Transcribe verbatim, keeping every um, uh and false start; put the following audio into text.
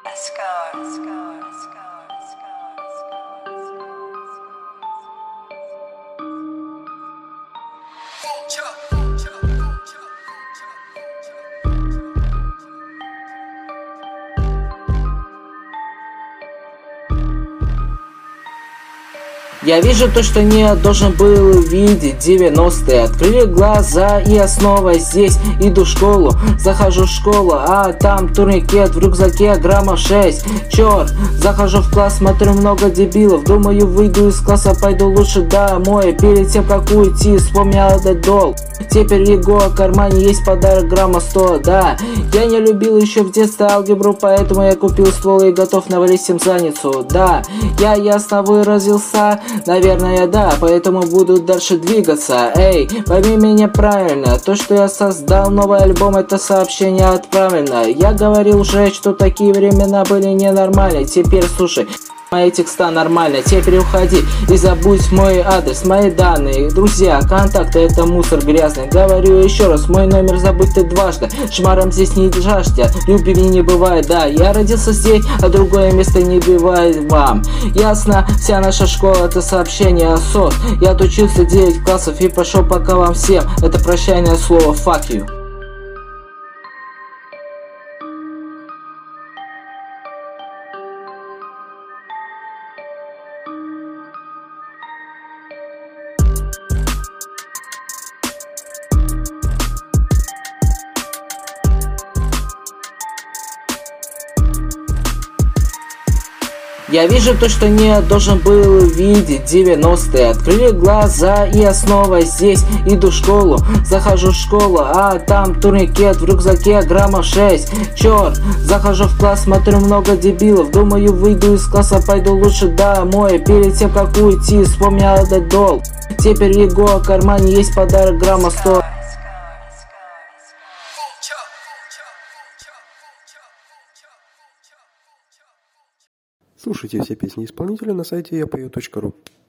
Я вижу то, что не должен был видеть. Девяностые открыли глаза, и я снова здесь. Иду в школу, захожу в школу, а там турникет в рюкзаке граммов шесть. Черт, захожу в класс, смотрю много дебилов. Думаю, выйду из класса, пойду лучше домой. Перед тем, как уйти, вспомнил этот долг. Теперь его в кармане есть подарок грамма сто. Да, я не любил еще в детстве алгебру, поэтому я купил ствол и готов навалить всем задницу. Да, я ясно выразился. Наверное, да, поэтому буду дальше двигаться. Эй, пойми меня правильно, то, что я создал новый альбом, это сообщение отправлено. Я говорил уже, что такие времена были ненормальны. Теперь слушай, мои текста нормально, теперь уходи и забудь мой адрес, мои данные, друзья, контакты, это мусор грязный. Говорю еще раз, мой номер забудь ты дважды, шмаром здесь не жаждя, любви не бывает, да, я родился здесь, а другое место не бывает вам. Ясно, вся наша школа это сообщение о сос. Я отучился девять классов и пошел пока вам всем, это прощальное слово fuck you. Я вижу то, что не должен был видеть. Девяностые открыли глаза, и я снова здесь. Иду в школу, захожу в школу, а там турникет в рюкзаке граммов шесть. Черт, захожу в класс, смотрю много дебилов. Думаю, выйду из класса, пойду лучше домой. Перед тем, как уйти, вспомнил этот долг. Теперь его в кармане есть подарок грамма сто. Слушайте все песни исполнителя на сайте я пою точка ру.